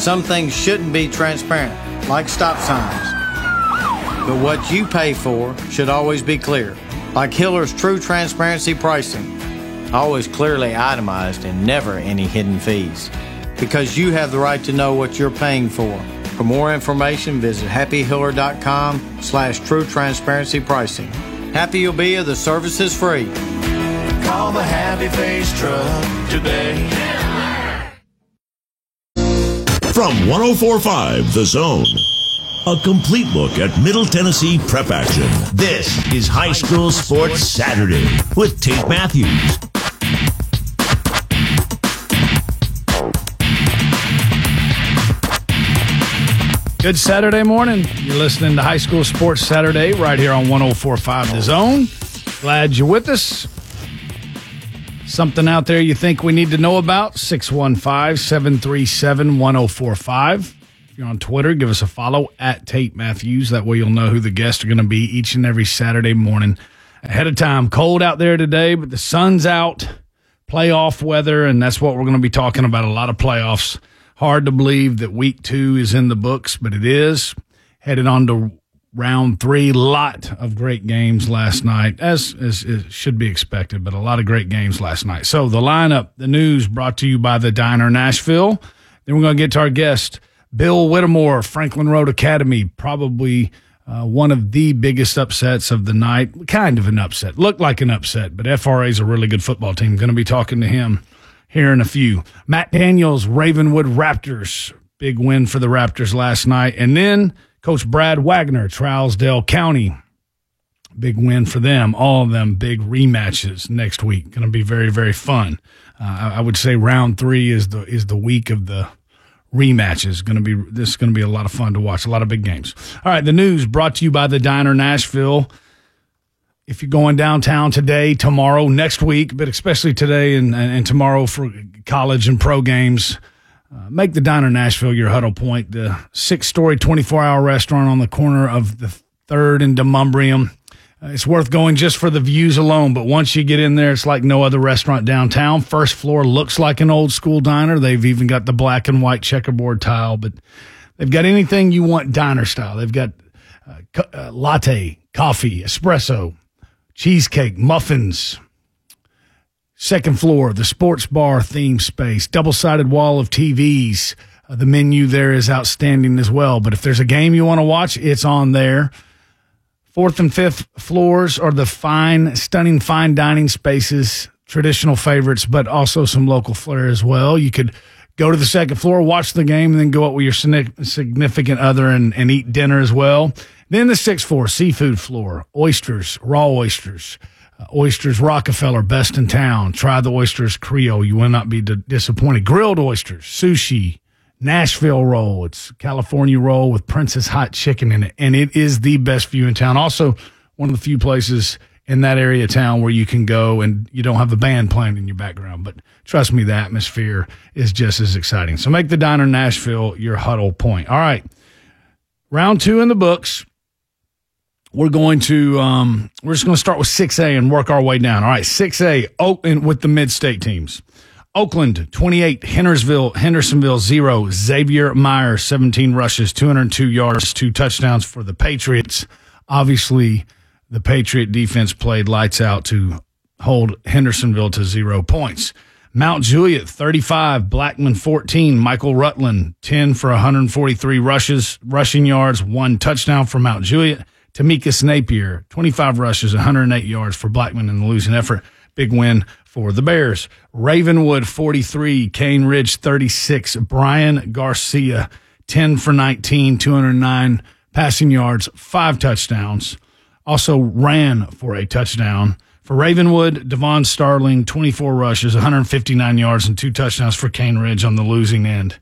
Some things shouldn't be transparent, like stop signs. But what you pay for should always be clear, like Hiller's True Transparency Pricing. Always clearly itemized and never any hidden fees. Because you have the right to know what you're paying for. For more information, visit happyhiller.com/true transparency pricing. Happy you'll be if the service is free. Call the Happy Face Truck today. From 104.5 The Zone, a complete look at Middle Tennessee prep action. This is High School Sports Saturday with Tate Matthews. Good Saturday morning. You're listening to High School Sports Saturday right here on 104.5 The Zone. Glad you're with us. Something out there you think we need to know about? 615-737-1045. If you're on Twitter, give us a follow at Tate Matthews. That way you'll know who the guests are going to be each and every Saturday morning ahead of time. Cold out there today, but the sun's out. Playoff weather, and that's what we're going to be talking about, a lot of playoffs. Hard to believe that week 2 is in the books, but it is. Headed on to round 3. Lot of great games last night, as it should be expected, but a lot of great games last night. So the lineup, the news brought to you by the Diner Nashville. Then we're going to get to our guest, Bill Whittemore, Franklin Road Academy, probably one of the biggest upsets of the night. Kind of an upset. Looked like an upset, but FRA is a really good football team. Going to be talking to him here in a few. Matt Daniels, Ravenwood Raptors. Big win for the Raptors last night. And then Coach Brad Wagner, Trousdale County. Big win for them. All of them big rematches next week. Going to be very, very fun. I would say round 3 is the week of the rematches. This is going to be a lot of fun to watch. A lot of big games. All right, the news brought to you by the Diner Nashville. If you're going downtown today, tomorrow, next week, but especially today and tomorrow for college and pro games, make the Diner Nashville your huddle point. The 6-story, 24-hour restaurant on the corner of the 3rd and Demonbreun. It's worth going just for the views alone, but once you get in there, it's like no other restaurant downtown. First floor looks like an old school diner. They've even got the black and white checkerboard tile, but they've got anything you want diner style. They've got latte, coffee, espresso, cheesecake, muffins. Second floor, the sports bar theme space, double-sided wall of TVs. The menu there is outstanding as well. But if there's a game you want to watch, it's on there. 4th and 5th floors are the stunning fine dining spaces, traditional favorites, but also some local flair as well. You could go to the 2nd floor, watch the game, and then go out with your significant other and eat dinner as well. Then the 6th floor, seafood floor, oysters, raw oysters, Oysters Rockefeller, best in town. Try the Oysters Creole. You will not be disappointed. Grilled oysters, sushi, Nashville roll. It's California roll with Princess hot chicken in it, and it is the best view in town. Also, one of the few places in that area of town where you can go and you don't have a band playing in your background. But trust me, the atmosphere is just as exciting. So make the Diner Nashville your huddle point. All right, round 2 in the books. We're going to we're just going to start with 6A and work our way down. All right, 6A, Oakland with the mid-state teams. Oakland, 28, Hendersonville, 0. Xavier Meyer, 17 rushes, 202 yards, 2 touchdowns for the Patriots. Obviously, the Patriot defense played lights out to hold Hendersonville to 0 points. Mount Juliet, 35, Blackman, 14. Michael Rutland, 10 for 143 rushing yards, 1 touchdown for Mount Juliet. Tamika Napier, 25 rushes, 108 yards for Blackman in the losing effort. Big win for the Bears. Ravenwood, 43. Cane Ridge, 36. Brian Garcia, 10 for 19, 209 passing yards, 5 touchdowns. Also ran for a touchdown. For Ravenwood, Devon Starling, 24 rushes, 159 yards, and 2 touchdowns for Cane Ridge on the losing end.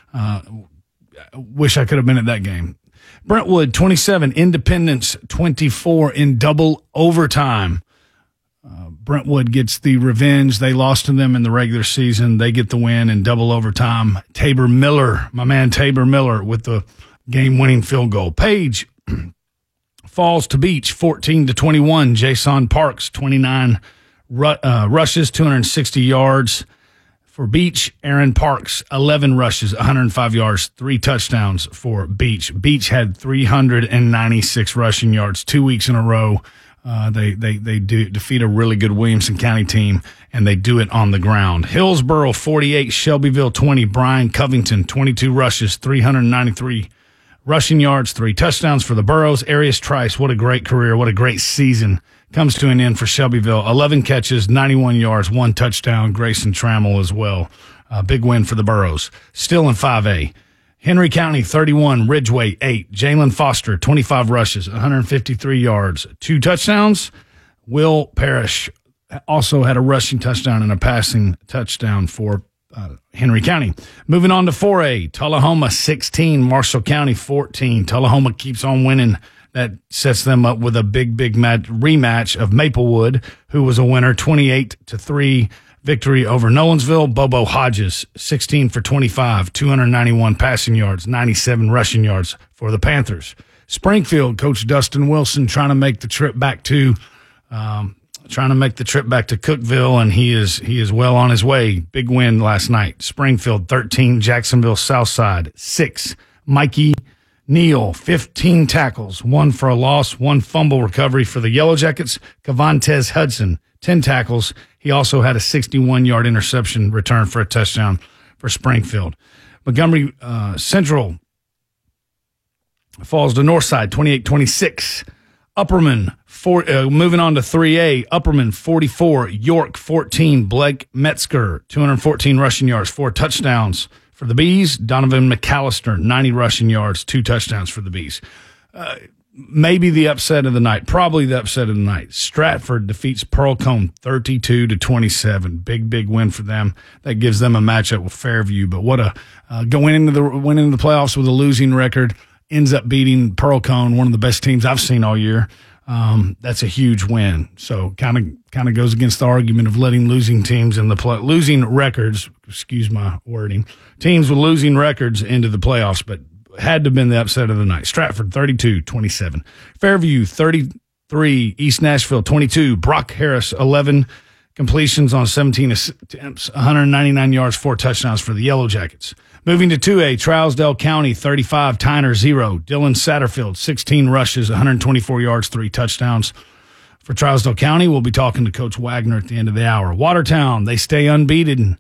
Wish I could have been at that game. Brentwood, 27. Independence, 24 in double overtime. Brentwood gets the revenge. They lost to them in the regular season. They get the win in double overtime. Tabor Miller, my man Tabor Miller, with the game-winning field goal. Page, Falls to Beach, 14-21. Jason Parks, 29 rushes, 260 yards For Beach, Aaron Parks, 11 rushes, 105 yards, 3 touchdowns for Beach. Beach had 396 rushing yards 2 weeks in a row. They do defeat a really good Williamson County team, and they do it on the ground. Hillsboro, 48, Shelbyville, 20. Brian Covington, 22 rushes, 393 rushing yards, 3 touchdowns for the Burros. Arius Trice, what a great career, what a great season. Comes to an end for Shelbyville. 11 catches, 91 yards, 1 touchdown. Grayson Trammell as well. Big win for the Burros. Still in 5A. Henry County, 31. Ridgeway, 8. Jalen Foster, 25 rushes, 153 yards, 2 touchdowns. Will Parrish also had a rushing touchdown and a passing touchdown for Henry County. Moving on to 4A. Tullahoma, 16. Marshall County, 14. Tullahoma keeps on winning. That sets them up with a big rematch of Maplewood, who was a winner, 28-3 victory over Nolensville. Bobo Hodges, 16 for 25, 291 passing yards, 97 rushing yards for the Panthers. Springfield, Coach Dustin Wilson trying to make the trip back to Cookeville, and he is well on his way. Big win last night. Springfield 13, Jacksonville Southside 6. Mikey Neal, 15 tackles, 1 for a loss, 1 fumble recovery for the Yellow Jackets. Cavantez Hudson, 10 tackles. He also had a 61-yard interception return for a touchdown for Springfield. Montgomery Central falls to Northside, 28-26. Upperman, moving on to 3A, Upperman, 44, York, 14, Blake Metzger, 214 rushing yards, 4 touchdowns. For the Bees, Donovan McAllister, 90 rushing yards, 2 touchdowns for the Bees. Maybe the upset of the night, probably the upset of the night. Stratford defeats Pearl-Cohn 32-27. Big win for them. That gives them a matchup with Fairview. But what going into the playoffs with a losing record, ends up beating Pearl-Cohn, one of the best teams I've seen all year. That's a huge win. So kind of goes against the argument of letting losing teams in the losing records. Excuse my wording. Teams with losing records into the playoffs, but had to have been the upset of the night. Stratford 32-27. Fairview 33. East Nashville 22. Brock Harris 11 completions on 17 attempts, 199 yards, 4 touchdowns for the Yellow Jackets. Moving to 2A, Trousdale County 35, Tyner 0. Dylan Satterfield 16 rushes, 124 yards, 3 touchdowns. For Trousdale County, we'll be talking to Coach Wagner at the end of the hour. Watertown, they stay unbeaten.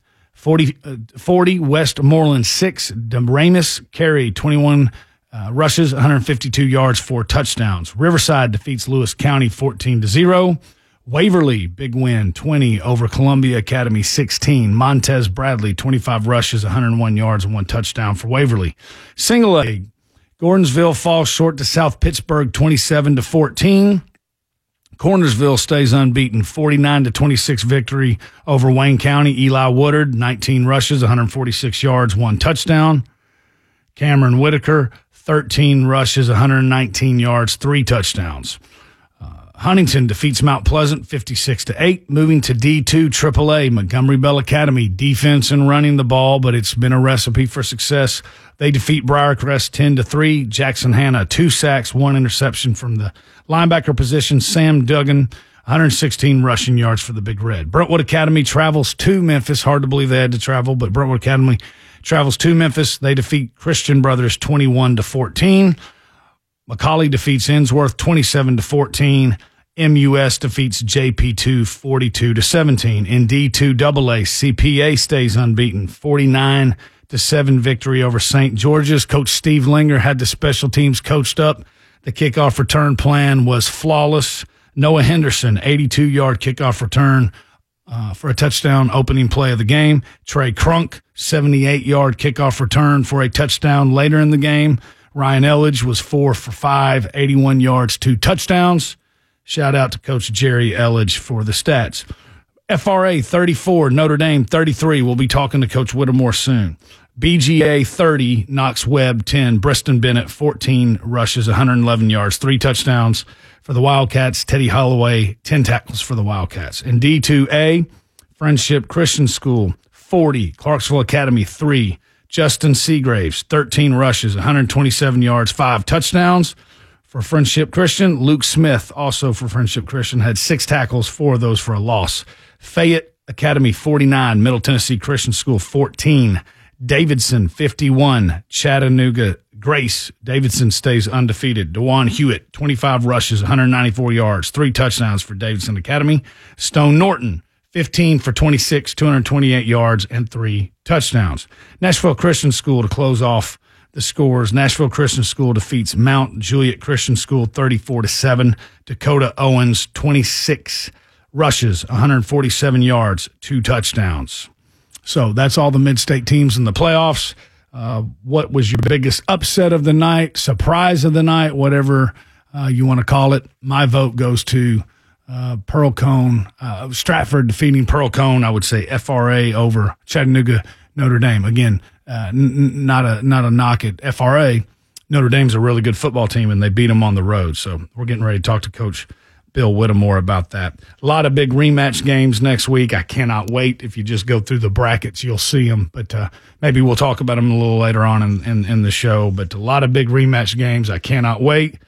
40 Westmoreland 6. Damaris Carey 21 rushes, 152 yards, 4 touchdowns. Riverside defeats Lewis County 14-0. Waverly, big win, 20 over Columbia Academy 16. Montez Bradley, 25 rushes, 101 yards, and 1 touchdown for Waverly. Single A, Gordonsville falls short to South Pittsburgh 27-14. Cornersville stays unbeaten, 49-26 victory over Wayne County. Eli Woodard, 19 rushes, 146 yards, 1 touchdown. Cameron Whitaker, 13 rushes, 119 yards, 3 touchdowns. Huntington defeats Mount Pleasant 56-8. Moving to D2 AAA, Montgomery Bell Academy, defense and running the ball, but it's been a recipe for success. They defeat Briarcrest 10-3. Jackson Hanna, 2 sacks, 1 interception from the linebacker position. Sam Duggan, 116 rushing yards for the Big Red. Brentwood Academy travels to Memphis. Hard to believe they had to travel, but Brentwood Academy travels to Memphis. They defeat Christian Brothers 21-14. McCauley defeats Ensworth 27-14. MUS defeats JP2 42-17. In D2 AA, CPA stays unbeaten 49-7 victory over St. George's. Coach Steve Linger had the special teams coached up. The kickoff return plan was flawless. Noah Henderson, 82-yard kickoff return for a touchdown opening play of the game. Trey Crunk, 78-yard kickoff return for a touchdown later in the game. Ryan Elledge was 4 for 5, 81 yards, 2 touchdowns. Shout out to Coach Jerry Elledge for the stats. FRA 34, Notre Dame 33. We'll be talking to Coach Whittemore soon. BGA 30, Knox Webb 10. Breston Bennett 14 rushes, 111 yards, 3 touchdowns for the Wildcats. Teddy Holloway 10 tackles for the Wildcats. In D2A, Friendship Christian School 40, Clarksville Academy 3. Justin Seagraves, 13 rushes, 127 yards, 5 touchdowns. For Friendship Christian, Luke Smith, also for Friendship Christian, had 6 tackles, 4 of those for a loss. Fayette Academy 49, Middle Tennessee Christian School 14, Davidson 51, Chattanooga Grace. Davidson stays undefeated. DeJuan Hewitt, 25 rushes, 194 yards, 3 touchdowns for Davidson Academy. Stone Norton, 15 for 26, 228 yards, and 3 touchdowns. Nashville Christian School to close off the scores. Nashville Christian School defeats Mount Juliet Christian School 34-7. Dakota Owens, 26 rushes, 147 yards, 2 touchdowns. So that's all the mid-state teams in the playoffs. What was your biggest upset of the night, surprise of the night, whatever you want to call it? My vote goes to Pearl Cone, Stratford defeating Pearl Cone. I would say FRA over Chattanooga Notre Dame. Again, not a knock at FRA. Notre Dame's a really good football team, and they beat them on the road. So we're getting ready to talk to Coach Bill Whittemore about that. A lot of big rematch games next week. I cannot wait. If you just go through the brackets, you'll see them. But maybe we'll talk about them a little later on in the show. But a lot of big rematch games. I cannot wait.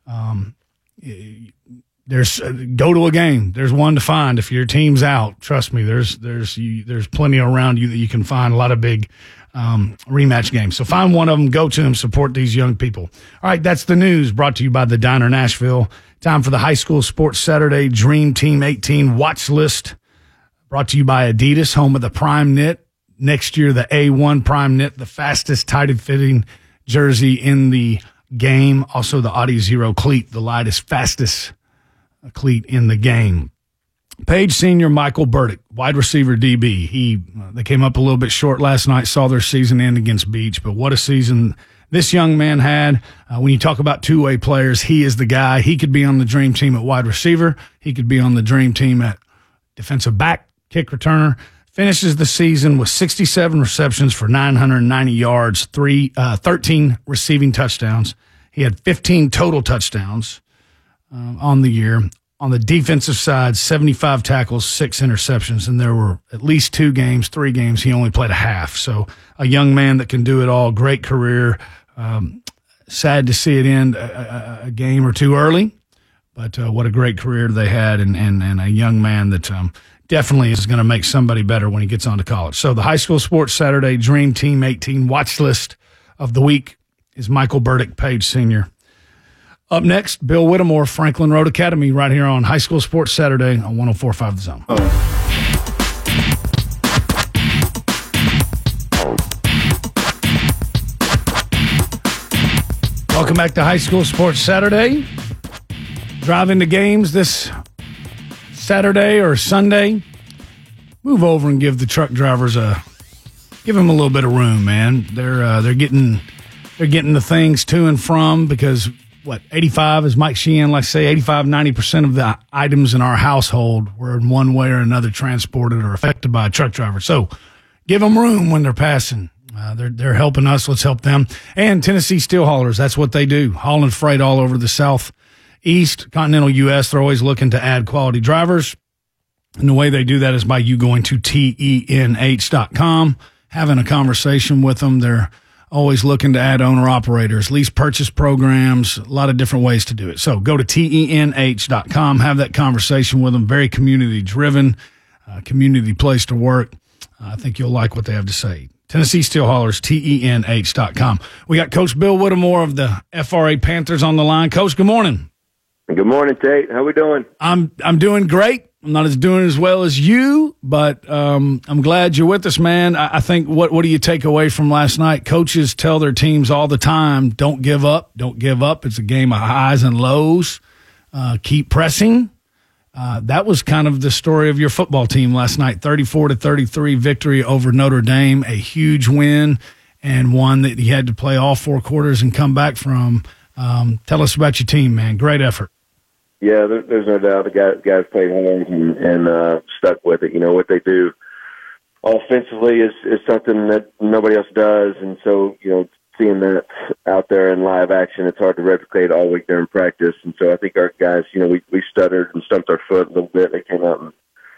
There's go to a game. There's one to find. If your team's out, trust me, there's plenty around you that you can find. A lot of big rematch games. So find one of them, go to them, support these young people. All right, that's the news brought to you by the Diner Nashville. Time for the High School Sports Saturday Dream Team 18 watch list, brought to you by Adidas, home of the Prime Knit. Next year, the A1 Prime Knit, the fastest tighted fitting jersey in the game. Also, the Audi Zero cleat, the lightest, fastest cleat in the game. Page senior Michael Burdick, wide receiver DB. They came up a little bit short last night, saw their season end against Beach, but what a season this young man had. When you talk about two-way players, he is the guy. He could be on the dream team at wide receiver. He could be on the dream team at defensive back, kick returner. Finishes the season with 67 receptions for 990 yards, 13 receiving touchdowns. He had 15 total touchdowns on the year. On the defensive side, 75 tackles, 6 interceptions, and there were at least 3 games, he only played a half. So a young man that can do it all, great career. Sad to see it end a game or two early, but what a great career they had, and a young man that definitely is going to make somebody better when he gets on to college. So the High School Sports Saturday Dream Team 18 watch list of the week is Michael Burdick, Page Senior. Up next, Bill Whittemore, Franklin Road Academy, right here on High School Sports Saturday on 104.5 The Zone. Welcome back to High School Sports Saturday. Driving to games this Saturday or Sunday. Move over and give the truck drivers give them a little bit of room, man. They're getting the things to and from because 85, as Mike Sheehan likes to say, 85-90% of the items in our household were in one way or another transported or affected by a truck driver. So give them room when they're passing. They're helping us. Let's help them. And Tennessee Steel Haulers, that's what they do. Hauling freight all over the Southeast, continental U.S. They're always looking to add quality drivers. And the way they do that is by you going to TENH.com, having a conversation with them. They're always looking to add owner-operators, lease purchase programs, a lot of different ways to do it. So go to TENH.com, have that conversation with them. Very community-driven, community place to work. I think you'll like what they have to say. Tennessee Steel Haulers, TENH.com. We got Coach Bill Whittemore of the FRA Panthers on the line. Coach, good morning. Good morning, Tate. How we doing? I'm doing great. I'm not doing as well as you, but I'm glad you're with us, man. I think what do you take away from last night? Coaches tell their teams all the time, don't give up. Don't give up. It's a game of highs and lows. Keep pressing. That was kind of the story of your football team last night, 34-33 victory over Notre Dame, a huge win and one that you had to play all 4 quarters and come back from. Tell us about your team, man. Great effort. Yeah, there's no doubt the guys played hard and stuck with it. You know, what they do offensively is something that nobody else does. And so, you know, seeing that out there in live action, it's hard to replicate all week during practice. And so I think our guys, you know, we stuttered and stumped our foot a little bit. They came out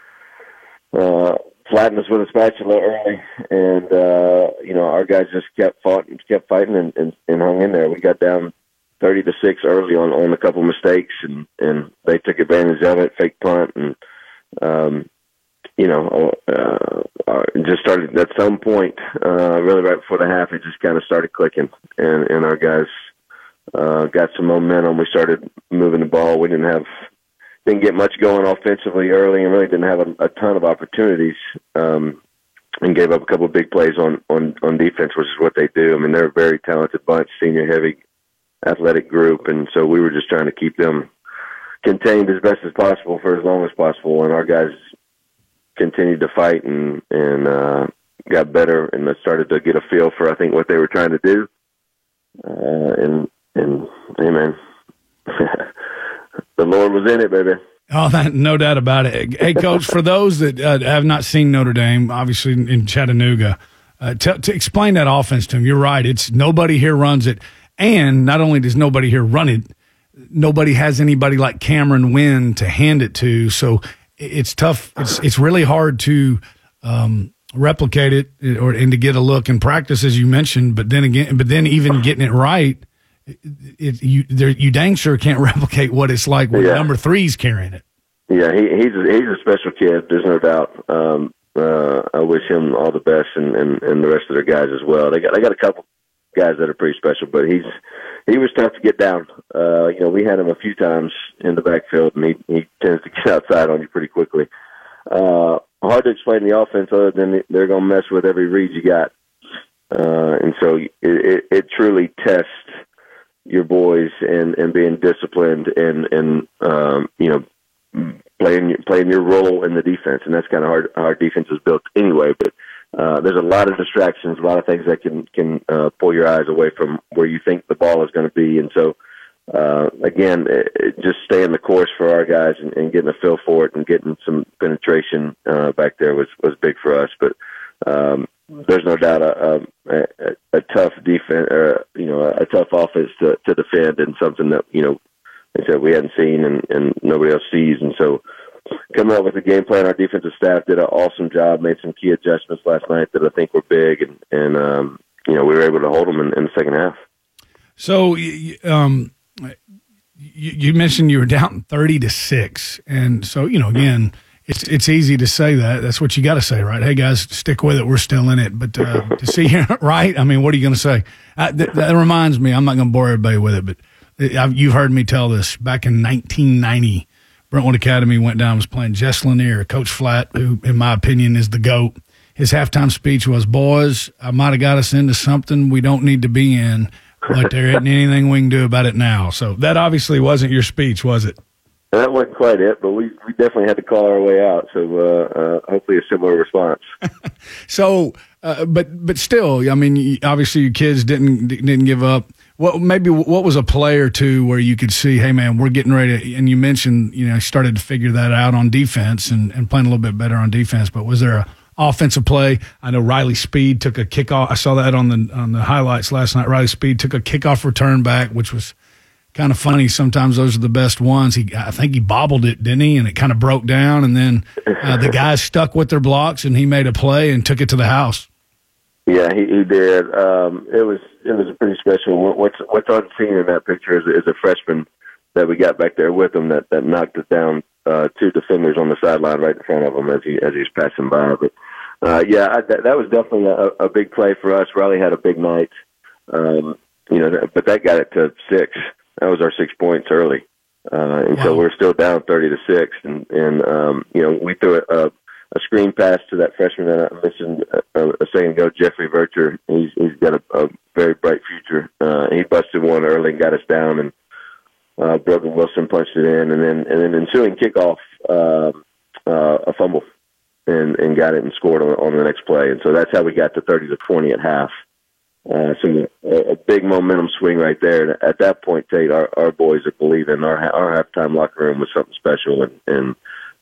and flattened us with a spatula early. And, you know, our guys just kept fighting and hung in there. We got down 30-6 early on a couple mistakes, and they took advantage of it, fake punt, and just started at some point, really right before the half, it just kind of started clicking, and our guys got some momentum. We started moving the ball. We didn't get much going offensively early, and really didn't have a ton of opportunities, and gave up a couple of big plays on defense, which is what they do. I mean, they're a very talented bunch, senior heavy, athletic group, and so we were just trying to keep them contained as best as possible for as long as possible, and our guys continued to fight and got better and started to get a feel for, I think, what they were trying to do. And hey, man, the Lord was in it, baby. Oh, no doubt about it. Hey, Coach, for those that have not seen Notre Dame, obviously in Chattanooga, to explain that offense to them, you're right. It's nobody here runs it. And not only does nobody here run it, nobody has anybody like Cameron Wynn to hand it to. So it's tough. It's really hard to replicate it and to get a look in practice, as you mentioned. But then even getting it right, you dang sure can't replicate what it's like when number 3's carrying it. Yeah, he's a special kid. There's no doubt. I wish him all the best and the rest of their guys as well. I got a couple guys that are pretty special, but he was tough to get down. We had him a few times in the backfield, and he tends to get outside on you pretty quickly. Hard to explain the offense other than they're going to mess with every read you got. And so it truly tests your boys and being disciplined and playing your role in the defense. And that's kind of hard. Our defense is built anyway, but there's a lot of distractions, a lot of things that can pull your eyes away from where you think the ball is going to be. And so, again, just staying the course for our guys and getting a feel for it and getting some penetration back there was big for us. But there's no doubt a tough defense, or a tough offense to defend, and something that like I said, we hadn't seen and nobody else sees. And so, coming up with a game plan, our defensive staff did an awesome job, made some key adjustments last night that I think were big, and we were able to hold them in the second half. So you mentioned you were down 30-6, and so again, it's easy to say that. That's what you got to say, right? Hey guys, stick with it. We're still in it. But to see here, right? I mean, what are you going to say? That reminds me. I'm not going to bore everybody with it, but you've heard me tell this. Back in 1990. Brentwood Academy went down, was playing Jess Lanier, Coach Flatt, who, in my opinion, is the GOAT. His halftime speech was, boys, I might have got us into something we don't need to be in, but there isn't anything we can do about it now. So that obviously wasn't your speech, was it? That wasn't quite it, but we definitely had to call our way out. So hopefully a similar response. So, but still, I mean, obviously your kids didn't give up. What was a play or two where you could see, hey man, we're getting ready to, and you mentioned, started to figure that out on defense and playing a little bit better on defense, but was there a offensive play? I know Riley Speed took a kickoff. I saw that on the highlights last night. Riley Speed took a kickoff return back, which was kind of funny. Sometimes those are the best ones. I think he bobbled it, didn't he? And it kind of broke down, and then the guys stuck with their blocks, and he made a play and took it to the house. Yeah, he did. It was a pretty special. What's unseen in that picture is a freshman that we got back there with him that knocked it down 2 defenders on the sideline right in front of him as he was passing by. But that was definitely a big play for us. Riley had a big night, but that got it to 6. That was our 6 points early, and so we're still down 30-6. And we threw a screen pass to that freshman that I mentioned a second ago, Jeffrey Vircher. He's got a very bright future. He busted one early and got us down, and Brogan Wilson punched it in, and then ensuing kickoff, a fumble, and got it and scored on the next play. And so that's how we got to 30-20 at half. So a big momentum swing right there. And at that point, Tate, our boys are believing. Our halftime locker room was something special, and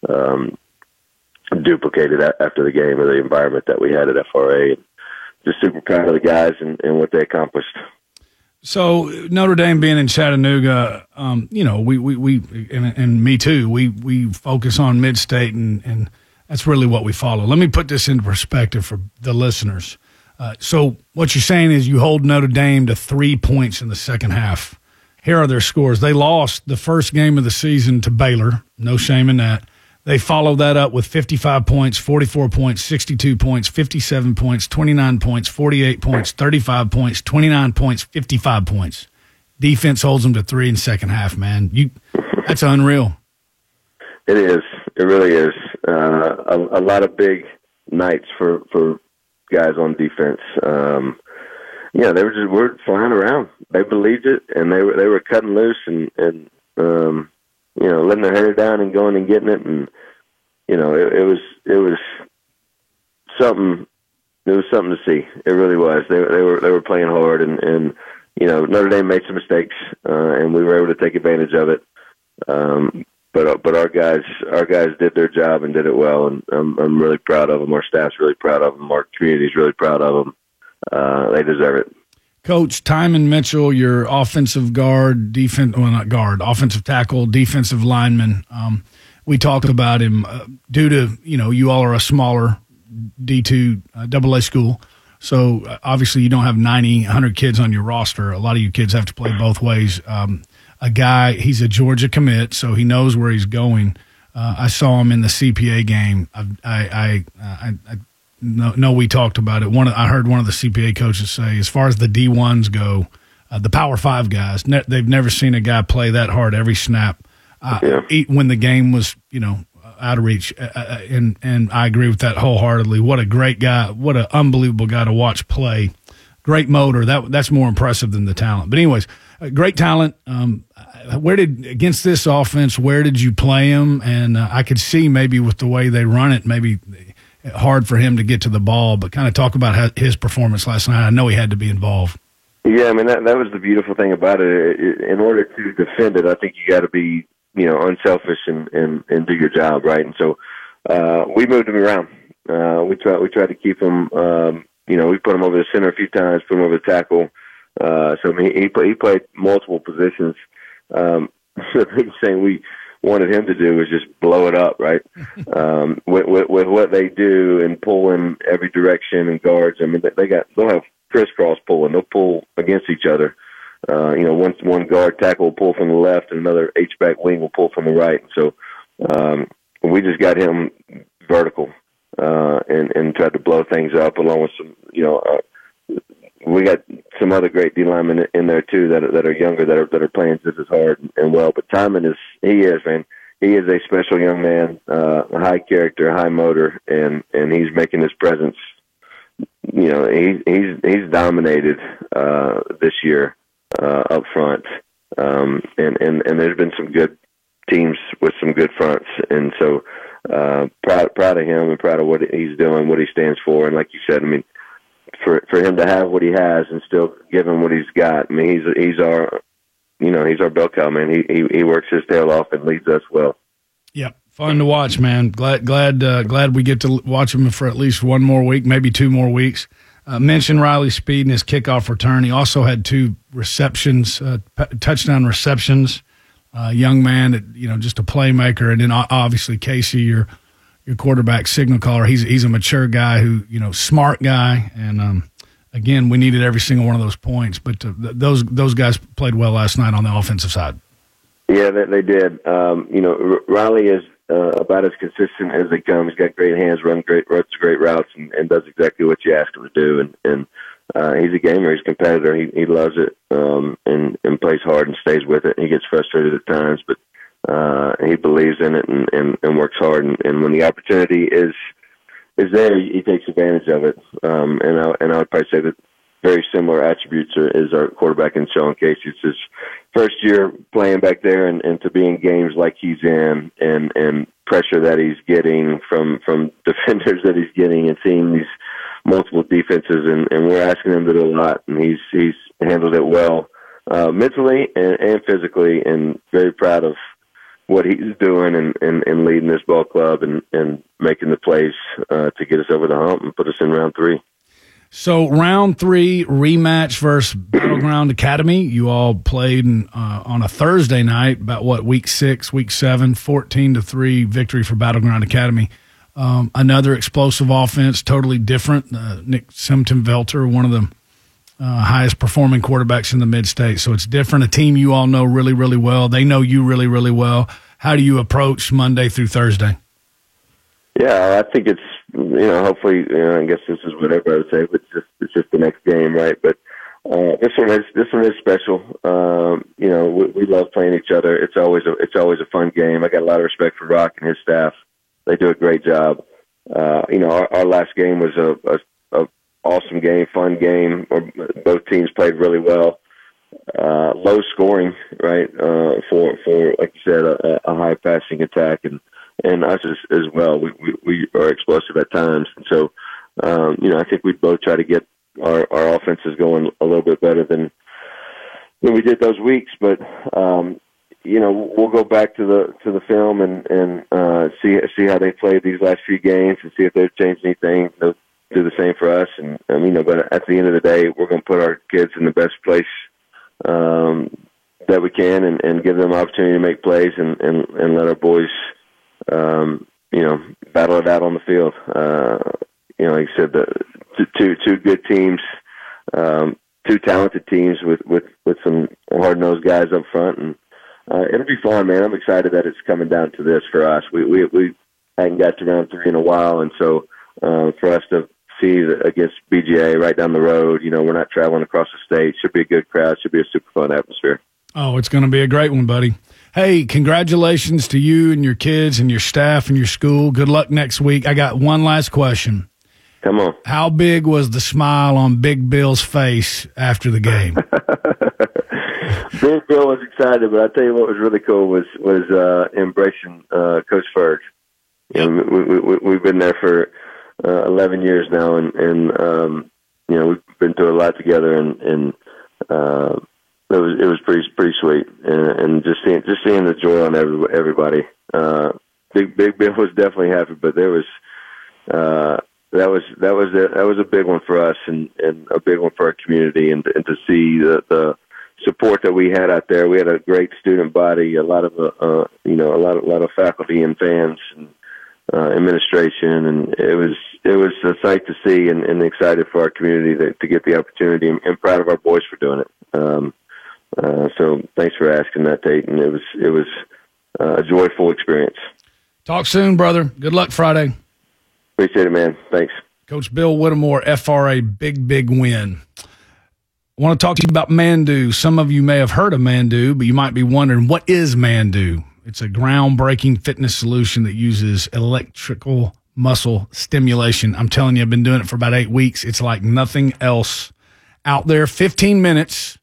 duplicated after the game, or the environment that we had at FRA. Just super proud of the guys and what they accomplished. So Notre Dame being in Chattanooga, we and me too. We focus on Mid-State, and that's really what we follow. Let me put this into perspective for the listeners. So what you're saying is you hold Notre Dame to 3 points in the second half. Here are their scores. They lost the first game of the season to Baylor. No shame in that. They follow that up with 55 points, 44 points, 62 points, 57 points, 29 points, 48 points, 35 points, 29 points, 55 points. Defense holds them to 3 in second half, man. That's unreal. It is. It really is. A lot of big nights for guys on defense. We're flying around. They believed it, and they were cutting loose and letting their hair down and going and getting it, and it was something. It was something to see. It really was. They were playing hard, and Notre Dame made some mistakes, and we were able to take advantage of it. But our guys did their job and did it well, and I'm really proud of them. Our staff's really proud of them. Our community's really proud of them. They deserve it. Coach, Tymon Mitchell, your offensive guard, offensive tackle, defensive lineman. We talked about him due to, you all are a smaller D2 AA school. So obviously you don't have 90, 100 kids on your roster. A lot of you kids have to play both ways. He's a Georgia commit, so he knows where he's going. I saw him in the CPA game. We talked about it. I heard one of the CPA coaches say, as far as the D1s go, the Power 5 guys, they've never seen a guy play that hard every snap. When the game was, out of reach, and I agree with that wholeheartedly. What a great guy! What an unbelievable guy to watch play. Great motor. That's more impressive than the talent. But anyways, great talent. Against this offense, where did you play him? And I could see maybe with the way they run it, maybe hard for him to get to the ball. But kind of talk about his performance last night. I know he had to be involved. Yeah, I mean that was the beautiful thing about it. In order to defend it, I think you got to be unselfish and do your job, right? And so we moved him around. We tried to keep him. We put him over the center a few times, put him over the tackle. He played multiple positions. The big thing we wanted him to do was just blow it up, right? With what they do and pull in every direction and guards. I mean, they'll have crisscross pulling. They'll pull against each other. One guard tackle will pull from the left, and another H-back wing will pull from the right. So we just got him vertical and tried to blow things up, along with some. We got some other great D linemen in there too that are younger that are playing just as hard and well. But Tymon is a special young man, a high character, high motor, and he's making his presence. He's dominated this year. Up front, and there's been some good teams with some good fronts, and so proud of him and proud of what he's doing, what he stands for, and like you said, I mean, for him to have what he has and still give him what he's got, I mean, he's our bell cow, man. He works his tail off and leads us well. Yep, fun to watch, man. Glad we get to watch him for at least one more week, maybe 2 more weeks. Mentioned Riley Speed in his kickoff return. He also had 2 receptions, touchdown receptions. Young man, just a playmaker. And then obviously Casey, your quarterback signal caller. He's a mature guy who, smart guy. And again, we needed every single one of those points. But those guys played well last night on the offensive side. Yeah, they did. Riley is about as consistent as they come. He's got great hands, runs great routes, and does exactly what you ask him to do. And he's a gamer. He's a competitor. He loves it and plays hard and stays with it. He gets frustrated at times, but he believes in it and works hard. And when the opportunity is there, he takes advantage of it. And I would probably say that very similar attributes is our quarterback in Sean Casey. It's his first year playing back there, and to be in games like he's in, and pressure that he's getting from defenders that he's getting, and seeing these multiple defenses, and we're asking him to do a lot, and he's handled it well, mentally and physically, and very proud of what he's doing and leading this ball club and making the plays to get us over the hump and put us in round 3. So round 3 rematch versus Battleground Academy. You all played on a Thursday night, about week 6, week 7, 14-3 victory for Battleground Academy. Another explosive offense, totally different. Nick Simton-Velter, one of the highest performing quarterbacks in the mid-state. So it's different. A team you all know really, really well. They know you really, really well. How do you approach Monday through Thursday? Yeah, I think it's, hopefully, I guess this is what everybody would say, but it's just the next game, right? But this one is special. We love playing each other. It's always a fun game. I got a lot of respect for Rock and his staff. They do a great job. Our last game was a awesome game, fun game. Both teams played really well. Low scoring, right? For like you said, a high passing attack, and us as well. We are explosive at times, and so I think we both try to get our offenses going a little bit better than we did those weeks. But we'll go back to the film and see how they played these last few games and see if they've changed anything. They'll do the same for us, and but at the end of the day, we're going to put our kids in the best place that we can, and give them opportunity to make plays, and let our boys, battle it out on the field. Like I said, the two good teams, two talented teams with some hard-nosed guys up front, and it'll be fun, man. I'm excited that it's coming down to this for us. We hadn't got to round 3 in a while, and so for us to see against BGA right down the road, we're not traveling across the state. Should be a good crowd. Should be a super fun atmosphere. Oh, it's going to be a great one, buddy. Hey, congratulations to you and your kids and your staff and your school. Good luck next week. I got one last question. Come on. How big was the smile on Big Bill's face after the game? Big Bill was excited, but I tell you what was really cool was embracing Coach Ferg. We've been there for 11 years now, and we've been through a lot together, and it was pretty sweet, and just seeing the joy on everybody. Big Bill was definitely happy, but there was that was a big one for us, and a big one for our community, and to see the support that we had out there. We had a great student body, a lot of a lot of faculty and fans and administration, and it was a sight to see, and excited for our community to get the opportunity, and proud of our boys for doing it. So thanks for asking that, Tate, and it was a joyful experience. Talk soon, brother. Good luck Friday. Appreciate it, man. Thanks. Coach Bill Whittemore, FRA, big win. I want to talk to you about Mandu. Some of you may have heard of Mandu, but you might be wondering, what is Mandu? It's a groundbreaking fitness solution that uses electrical muscle stimulation. I'm telling you, I've been doing it for about 8 weeks. It's like nothing else out there. 15 minutes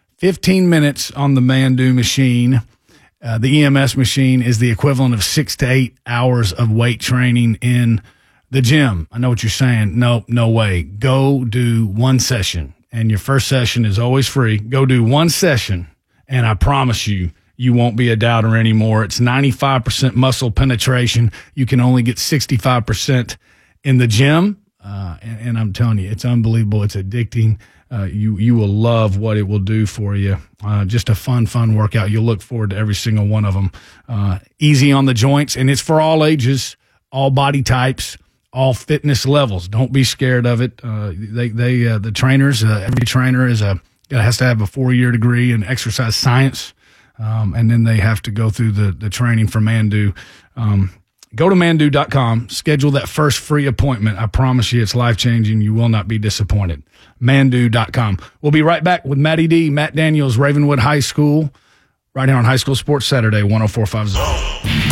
on the Mandu machine. The EMS machine is the equivalent of 6 to 8 hours of weight training in the gym. I know what you're saying. No way. Go do one session, and your first session is always free. Go do one session, and I promise you, you won't be a doubter anymore. It's 95% muscle penetration. You can only get 65% in the gym. And I'm telling you, it's unbelievable. It's addicting. You will love what it will do for you. Just a fun workout. You'll look forward to every single one of them. Easy on the joints, and it's for all ages, all body types, all fitness levels. Don't be scared of it. The trainers, every trainer has to have a 4-year degree in exercise science. And then they have to go through the training for Mandu. Go to Mandu.com, schedule that first free appointment. I promise you it's life-changing. You will not be disappointed. Mandu.com. We'll be right back with Matty D, Matt Daniels, Ravenwood High School, right here on High School Sports Saturday, 104.5 Zone.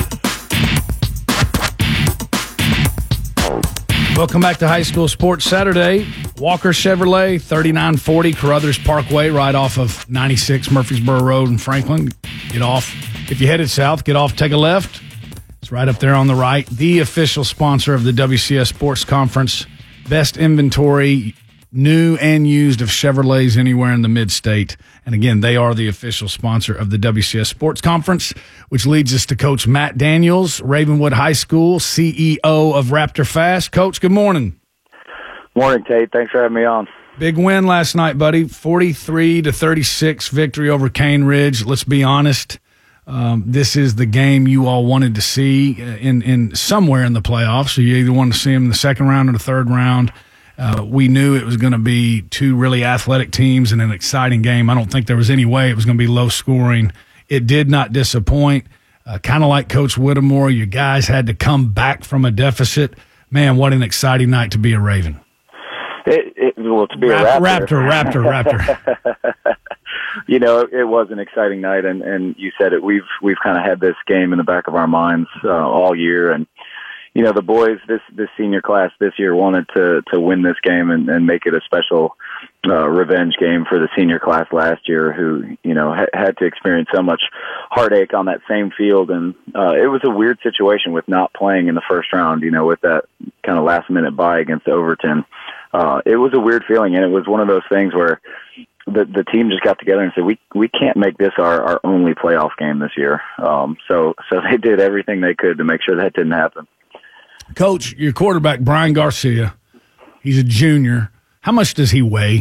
Welcome back to High School Sports Saturday. Walker Chevrolet, 3940 Carruthers Parkway, right off of 96 Murfreesboro Road in Franklin. Get off. If you headed south, get off, take a left. It's right up there on the right. The official sponsor of the WCS Sports Conference. Best inventory, new and used, of Chevrolets anywhere in the mid-state. And again, they are the official sponsor of the WCS Sports Conference, which leads us to Coach Matt Daniels, Ravenwood High School, CEO of Raptor Fast. Coach, good morning. Morning, Tate. Thanks for having me on. Big win last night, buddy. 43-36 victory over Cane Ridge. Let's be honest. This is the game you all wanted to see in somewhere in the playoffs. So you either wanted to see them in the second round or the third round. We knew it was going to be two really athletic teams and an exciting game. I don't think there was any way it was going to be low scoring. It did not disappoint. kind of like Coach Whittemore. You guys had to come back from a deficit. Man, what an exciting night to be a Raven. Well, to be a Raptor. You know, it was an exciting night, and you said it. We've kind of had this game in the back of our minds all year, and you know, the boys, this senior class this year wanted to win this game and make it a special revenge game for the senior class last year, who, you know, had to experience so much heartache on that same field. And it was a weird situation with not playing in the first round, you know, with that kind of last minute bye against Overton. It was a weird feeling, and it was one of those things where the team just got together and said, we can't make this our only playoff game this year. So they did everything they could to make sure that didn't happen. Coach, your quarterback, Brian Garcia, he's a junior. How much does he weigh?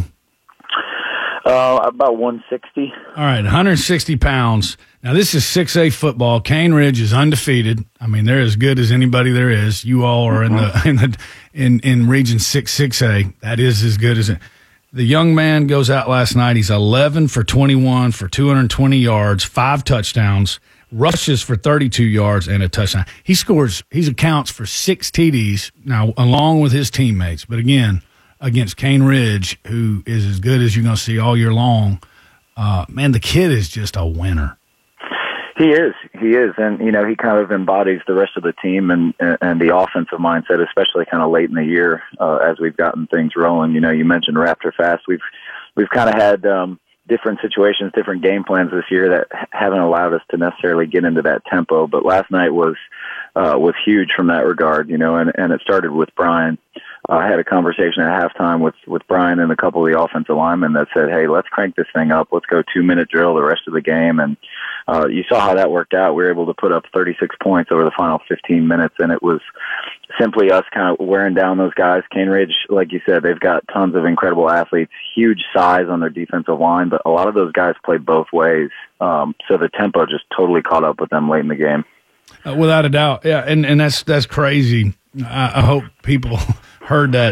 About 160. All right, 160 pounds. Now, this is 6A football. Cane Ridge is undefeated. I mean, they're as good as anybody there is. You all are in Region 6A. That is as good as it. The young man goes out last night. He's 11 for 21 for 220 yards, 5 touchdowns, rushes for 32 yards and a touchdown. He accounts for 6 TDs now, along with his teammates. But again, against Cane Ridge, who is as good as you're going to see all year long, man, the kid is just a winner. He is, and you know, he kind of embodies the rest of the team and the offensive mindset, especially kind of late in the year as we've gotten things rolling. You know, you mentioned Raptor Fast. We've kind of had different situations, different game plans this year that haven't allowed us to necessarily get into that tempo. But last night was huge from that regard, you know, and it started with Brian. I had a conversation at halftime with Brian and a couple of the offensive linemen that said, hey, let's crank this thing up. Let's go 2-minute drill the rest of the game. And you saw how that worked out. We were able to put up 36 points over the final 15 minutes, and it was simply us kind of wearing down those guys. Cane Ridge, like you said, they've got tons of incredible athletes, huge size on their defensive line, but a lot of those guys play both ways. So the tempo just totally caught up with them late in the game. Without a doubt. Yeah, and that's crazy. I hope people heard that.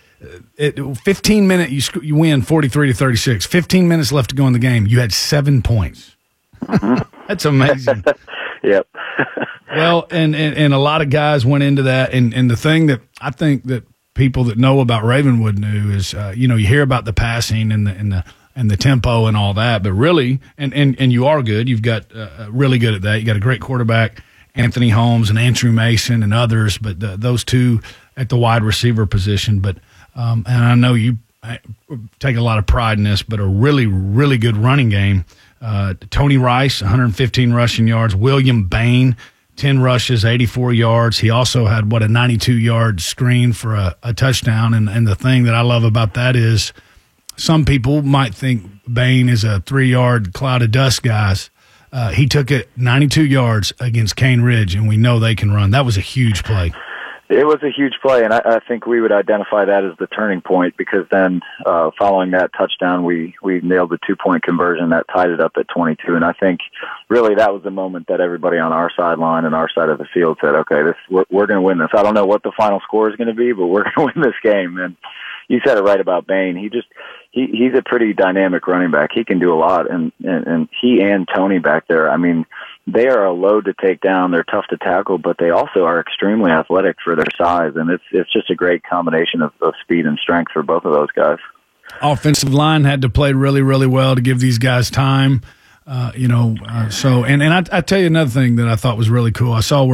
15 minutes, you win 43-36. 15 minutes left to go in the game. You had 7 points. That's amazing. Yep. Well, and a lot of guys went into that, and the thing that I think that people that know about Ravenwood knew is, you know, you hear about the passing and the tempo and all that, but really, and you are good. You've got really good at that. You got a great quarterback, Anthony Holmes and Andrew Mason and others, but those two at the wide receiver position. But and I know you take a lot of pride in this, but a really, really good running game. Tony Rice, 115 rushing yards. William Bain, 10 rushes, 84 yards. He also had, a 92-yard screen for a touchdown. And the thing that I love about that is some people might think Bain is a 3-yard cloud of dust, guys. He took it 92 yards against Cane Ridge, and we know they can run. That was a huge play. It was a huge play, and I think we would identify that as the turning point, because then following that touchdown, we nailed the 2-point conversion that tied it up at 22. And I think really that was the moment that everybody on our sideline and our side of the field said, okay, we're going to win this. I don't know what the final score is going to be, but we're going to win this game. And you said it right about Bain. He's a pretty dynamic running back. He can do a lot, and he and Tony back there, I mean, they are a load to take down. They're tough to tackle, but they also are extremely athletic for their size, and it's just a great combination of speed and strength for both of those guys. Offensive line had to play really, really well to give these guys time. I tell you another thing that I thought was really cool. I saw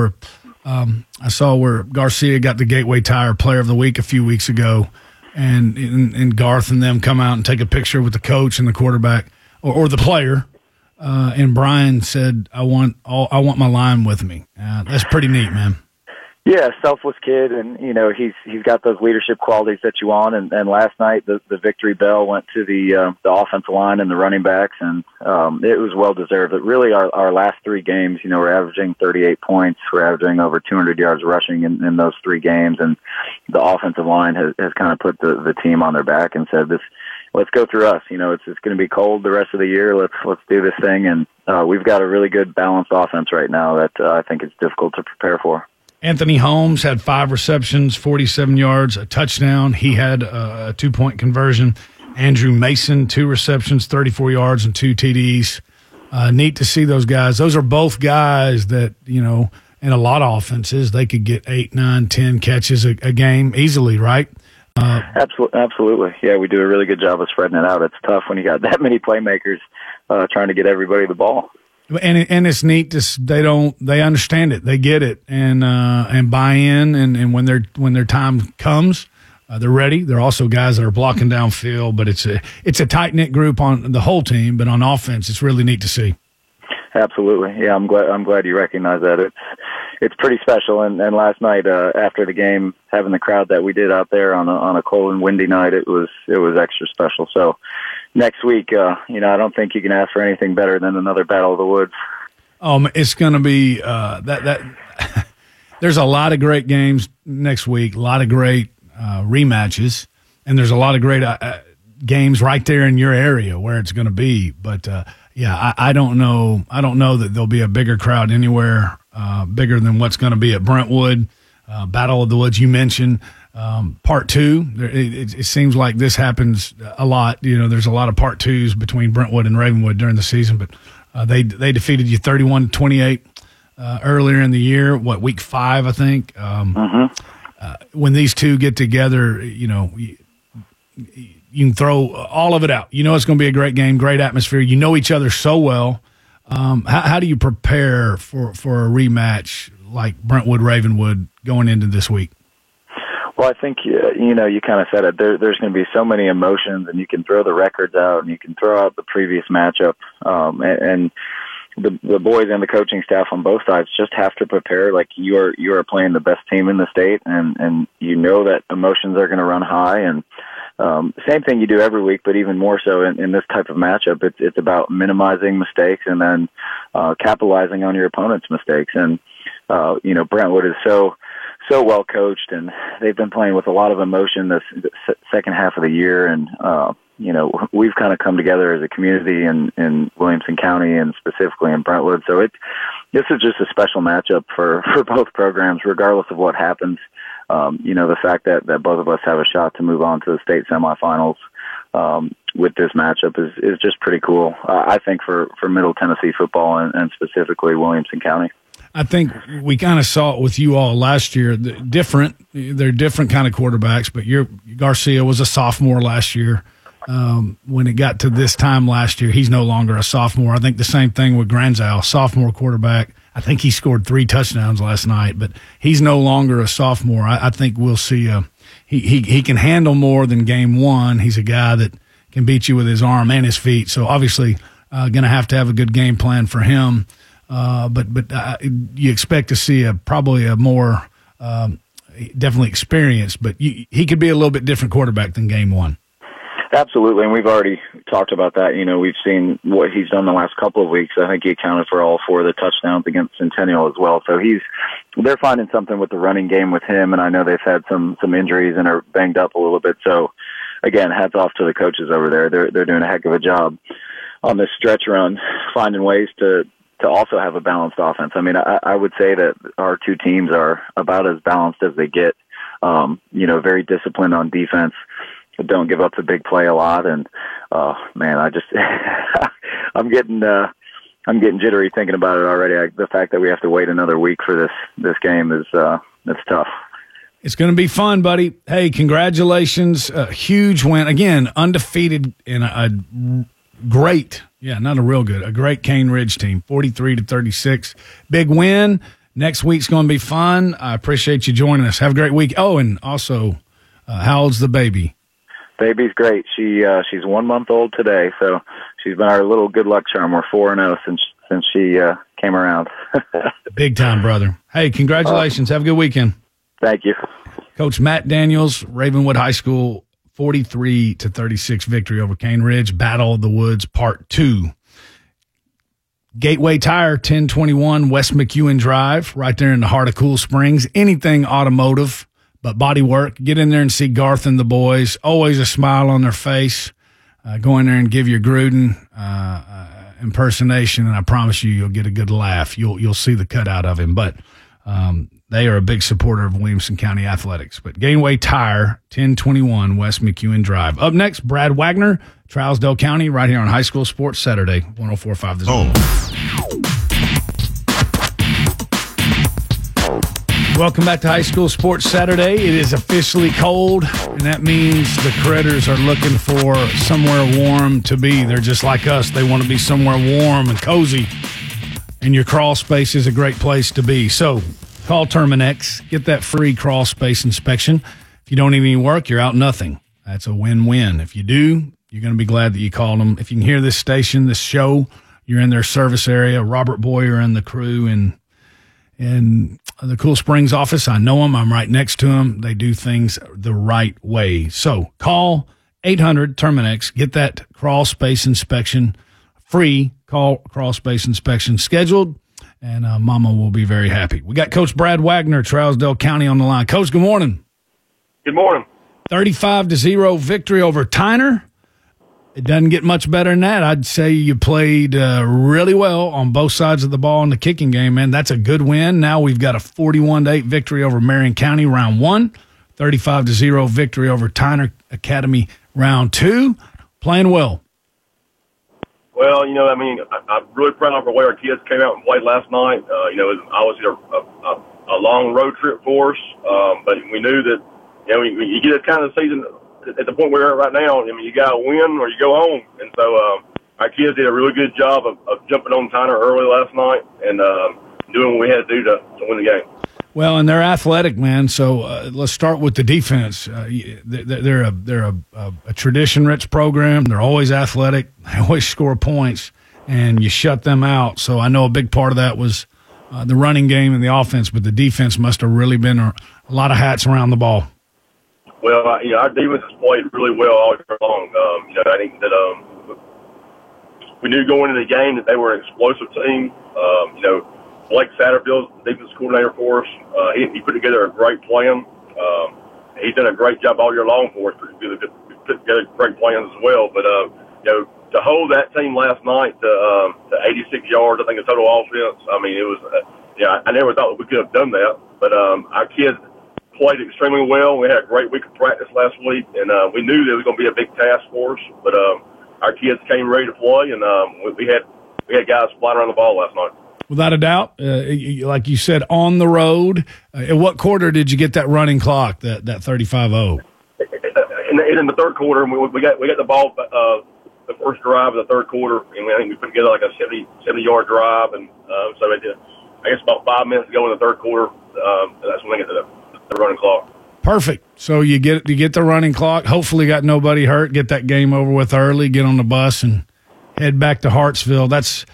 where Garcia got the Gateway Tire Player of the Week a few weeks ago, and Garth and them come out and take a picture with the coach and the quarterback or the player. And Brian said, I want my line with me. That's pretty neat, man. Yeah, selfless kid, and you know he's got those leadership qualities that you want. And last night the victory bell went to the offensive line and the running backs, and it was well deserved. But really, our last 3 games, you know, we're averaging 38 points. We're averaging over 200 yards rushing in those 3 games, and the offensive line has kind of put the team on their back and said, let's go through us. You know, it's going to be cold the rest of the year. Let's do this thing. And we've got a really good balanced offense right now that I think it's difficult to prepare for. Anthony Holmes had 5 receptions, 47 yards, a touchdown. He had a 2-point conversion. Andrew Mason, 2 receptions, 34 yards, and 2 TDs. Neat to see those guys. Those are both guys that, you know, in a lot of offenses, they could get 8, 9, 10 catches a game easily, right? Absolutely. Yeah, we do a really good job of spreading it out. It's tough when you got that many playmakers trying to get everybody the ball. And it's neat to they understand it, they get it, and buy in, and when their time comes, they're ready. They're also guys that are blocking downfield, but it's a tight knit group on the whole team, but on offense, it's really neat to see. Absolutely, yeah. I'm glad you recognize that. It's pretty special. And last night after the game, having the crowd that we did out there on a cold and windy night, it was extra special. So next week, I don't think you can ask for anything better than another Battle of the Woods. It's going to be that. There's a lot of great games next week, a lot of great rematches, and there's a lot of great games right there in your area where it's going to be. But I don't know that there'll be a bigger crowd anywhere bigger than what's going to be at Brentwood. Battle of the Woods, you mentioned. Part 2, it seems like this happens a lot. You know, there's a lot of part 2s between Brentwood and Ravenwood during the season, but they defeated you 31-28 earlier in the year. Week 5, I think. When these two get together, you know, you can throw all of it out. You know it's going to be a great game, great atmosphere. You know each other so well. How do you prepare for a rematch like Brentwood-Ravenwood going into this week? Well, I think, you kind of said it. There's going to be so many emotions, and you can throw the records out, and you can throw out the previous matchup. And the boys and the coaching staff on both sides just have to prepare like you are playing the best team in the state, and you know that emotions are going to run high. And same thing you do every week, but even more so in this type of matchup. It's about minimizing mistakes and then capitalizing on your opponent's mistakes. And Brentwood is so well coached, and they've been playing with a lot of emotion this second half of the year. And we've kind of come together as a community in Williamson County and specifically in Brentwood. So this is just a special matchup for both programs, regardless of what happens. The fact that both of us have a shot to move on to the state semifinals with this matchup is just pretty cool. I think for Middle Tennessee football and specifically Williamson County. I think we kind of saw it with you all last year. They're different kind of quarterbacks, but Garcia was a sophomore last year. When it got to this time last year, he's no longer a sophomore. I think the same thing with Granzow, sophomore quarterback. I think he scored 3 touchdowns last night, but he's no longer a sophomore. I think we'll see he can handle more than game 1. He's a guy that can beat you with his arm and his feet. So obviously going to have a good game plan for him. But you expect to see probably a more definitely experienced, but he could be a little bit different quarterback than game 1. Absolutely, and we've already talked about that. We've seen what he's done the last couple of weeks. I think he accounted for all 4 of the touchdowns against Centennial as well. So they're finding something with the running game with him, and I know they've had some injuries and are banged up a little bit. So, again, hats off to the coaches over there. They're doing a heck of a job on this stretch run, finding ways to also have a balanced offense. I mean, I would say that our 2 teams are about as balanced as they get. Very disciplined on defense. Don't give up the big play a lot, and I just I'm getting jittery thinking about it already. The fact that we have to wait another week for this game is it's tough. It's going to be fun, buddy. Hey, congratulations! A huge win again, undefeated in a great, a great Cane Ridge team, 43-36, big win. Next week's going to be fun. I appreciate you joining us. Have a great week. Oh, and also, how old's the baby? Baby's great. She's 1 month old today, so she's been our little good luck charm. We're 4-0 since she came around. Big time, brother. Hey, congratulations. Have a good weekend. Thank you. Coach Matt Daniels, Ravenwood High School, 43-36 victory over Cane Ridge. Battle of the Woods, Part 2. Gateway Tire, 1021 West McEwen Drive, right there in the heart of Cool Springs. Anything automotive but body work. Get in there and see Garth and the boys. Always a smile on their face. Go in there and give your Gruden impersonation, and I promise you'll get a good laugh. You'll see the cutout of him. But They are a big supporter of Williamson County Athletics. But Gainway Tire, 1021 West McEwen Drive. Up next, Brad Wagner, Trousdale County, right here on High School Sports Saturday, 104.5 The Zone. Welcome back to High School Sports Saturday. It is officially cold, and that means the Critters are looking for somewhere warm to be. They're just like us. They want to be somewhere warm and cozy, and your crawl space is a great place to be. So call Terminex. Get that free crawl space inspection. If you don't need any work, you're out nothing. That's a win-win. If you do, you're going to be glad that you called them. If you can hear this station, this show, you're in their service area. Robert Boyer and the crew in the Cool Springs office. I know them. I'm right next to them. They do things the right way. So call 800-TERMINEX. Get that crawl space inspection free. Crawl space inspection scheduled, and Mama will be very happy. We got Coach Brad Wagner, Trousdale County, on the line. Coach, good morning. Good morning. 35-0 victory over Tyner. It doesn't get much better than that. I'd say you played really well on both sides of the ball in the kicking game, man. That's a good win. Now we've got a 41-8 victory over Marion County round 1, 35-0 victory over Tyner Academy round 2. Playing well. Well, I'm really proud of the way our kids came out and played last night. It was obviously a long road trip for us, but we knew that, you get this kind of season at the point we're at right now, you got to win or you go home. And so our kids did a really good job of jumping on Tyner early last night and doing what we had to do to win the game. Well, and they're athletic, man. So let's start with the defense. They're a tradition-rich program. They're always athletic. They always score points, and you shut them out. So I know a big part of that was the running game and the offense, but the defense must have really been a lot of hats around the ball. Well, our defense has played really well all year long. I think that we knew going into the game that they were an explosive team. Blake Satterfield's the defense coordinator for us. He put together a great plan. He's done a great job all year long for us. Put together great plans as well. But to hold that team last night to 86 yards, I think the total offense. It was. I never thought we could have done that. But our kids played extremely well. We had a great week of practice last week, and we knew that it was going to be a big task for us. But our kids came ready to play, and we had guys flying around the ball last night. Without a doubt, like you said, on the road. In what quarter did you get that running clock, that 35-0? In the third quarter, we got the ball the first drive of the third quarter, and I think we put together like a 70-yard drive, and so I guess about 5 minutes to go in the third quarter. That's when they get the running clock. Perfect. So you get the running clock. Hopefully, got nobody hurt. Get that game over with early. Get on the bus and head back to Hartsville. That's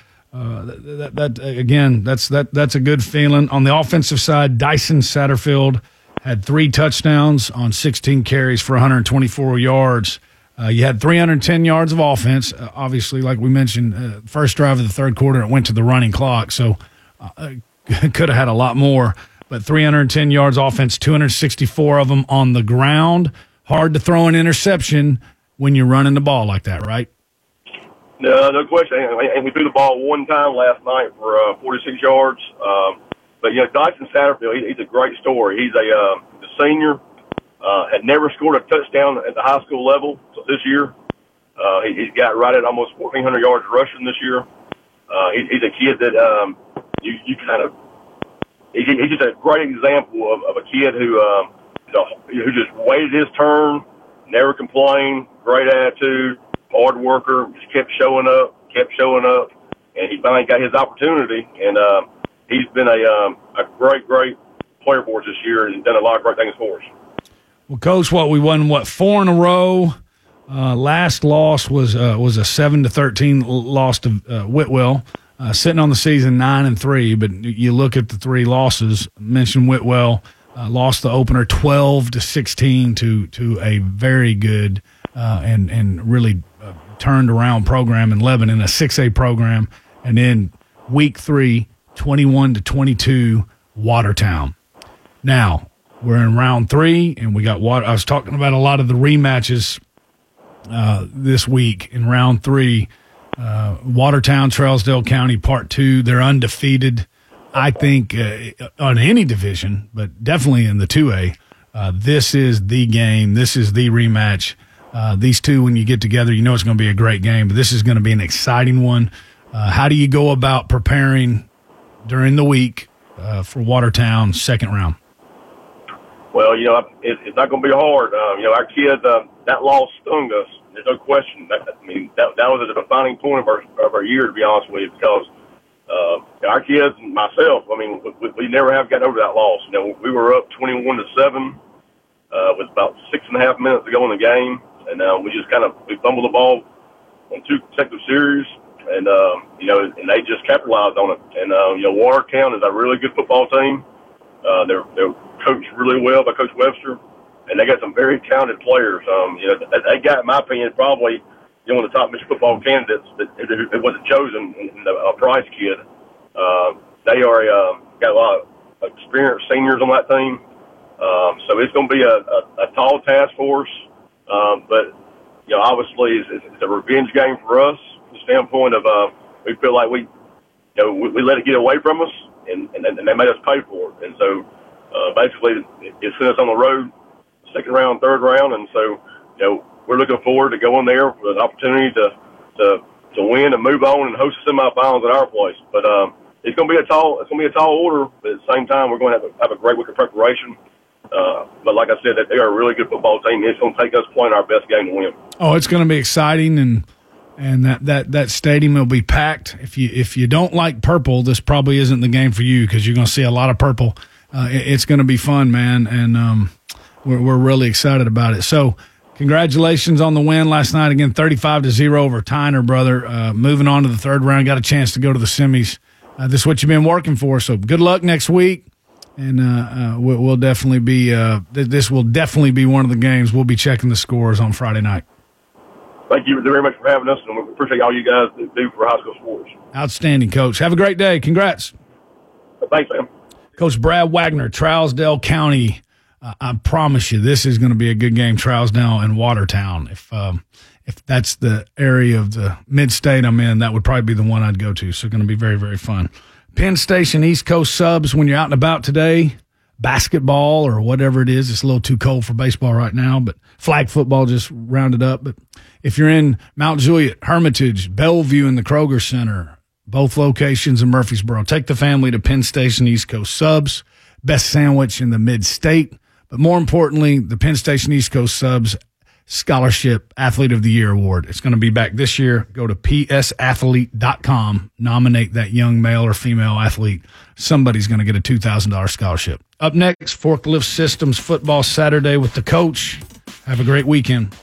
a good feeling. On the offensive side, Dyson Satterfield had 3 touchdowns on 16 carries for 124 yards. You had 310 yards of offense. Obviously, like we mentioned, first drive of the third quarter, it went to the running clock. So could have had a lot more. But 310 yards offense, 264 of them on the ground. Hard to throw an interception when you're running the ball like that, right? No question. And we threw the ball one time last night for 46 yards. But Dyson Satterfield, he's a great story. He's a senior, had never scored a touchdown at the high school level. So this year, he's got right at almost 1,400 yards rushing this year. He's a kid that you kind of. He's just a great example of a kid who just waited his turn, never complained, great attitude, hard worker, just kept showing up, and he finally got his opportunity. And he's been a great player for us this year and done a lot of great things for us. Well, Coach, we won 4 in a row. Last loss was a 7-13 loss to Whitwell. Sitting on the season 9-3, but you look at the 3 losses. Mentioned Whitwell lost the opener 12-16 to a very good and really turned around program in Lebanon, a 6A program, and then week 3, 21-22 Watertown. Now we're in round 3, and we got I was talking about a lot of the rematches this week in round 3. Watertown, Trousdale County, Part 2. They're undefeated. I think on any division, but definitely in the 2A, this is the game. This is the rematch. These two, when you get together, you know it's going to be a great game, but this is going to be an exciting one. How do you go about preparing during the week for Watertown second round? Well, it's not going to be hard. Our kids, that loss stung us. There's no question. That was a defining point of our year, to be honest with you, because our kids and myself, we never have gotten over that loss. We were up 21-7 with about 6.5 minutes to go in the game, and we fumbled the ball on 2 consecutive series, and they just capitalized on it. And Watertown is a really good football team. They're coached really well by Coach Webster, and they got some very talented players. They got, in my opinion, probably one of the top Michigan football candidates that it wasn't chosen, a Price kid. They are got a lot of experienced seniors on that team, so it's going to be a tall task for us. But obviously, it's a revenge game for us. From the standpoint of we feel like we let it get away from us, and they made us pay for it. And so basically, it sent us on the road, second round, third round, and so we're looking forward to going there with an opportunity to win and move on and host the semifinals at our place. But it's going to be a tall order. But at the same time, we're going to have a great week of preparation. But like I said, that they are a really good football team. It's going to take us playing our best game to win. Oh, it's going to be exciting, and that stadium will be packed. If you don't like purple, this probably isn't the game for you, because you're going to see a lot of purple. It's going to be fun, man, and we're really excited about it. So, congratulations on the win last night. Again, 35-0 over Tyner, brother. Moving on to the third round, got a chance to go to the semis. This is what you've been working for. So good luck next week, and we'll definitely be. This will definitely be one of the games. We'll be checking the scores on Friday night. Thank you very much for having us, and we appreciate all you guys do for high school sports. Outstanding, Coach. Have a great day. Congrats. Thanks, man. Coach Brad Wagner, Trousdale County. I promise you, this is going to be a good game, Trousdale and Watertown. If that's the area of the mid-state I'm in, that would probably be the one I'd go to. So it's going to be very, very fun. Penn Station East Coast subs, when you're out and about today, basketball or whatever it is, it's a little too cold for baseball right now, but flag football just rounded up. But if you're in Mount Juliet, Hermitage, Bellevue, and the Kroger Center, both locations in Murfreesboro, take the family to Penn Station East Coast subs, best sandwich in the mid-state. But more importantly, the Penn Station East Coast Subs Scholarship Athlete of the Year Award. It's going to be back this year. Go to psathlete.com. Nominate that young male or female athlete. Somebody's going to get a $2,000 scholarship. Up next, Forklift Systems Football Saturday with the coach. Have a great weekend.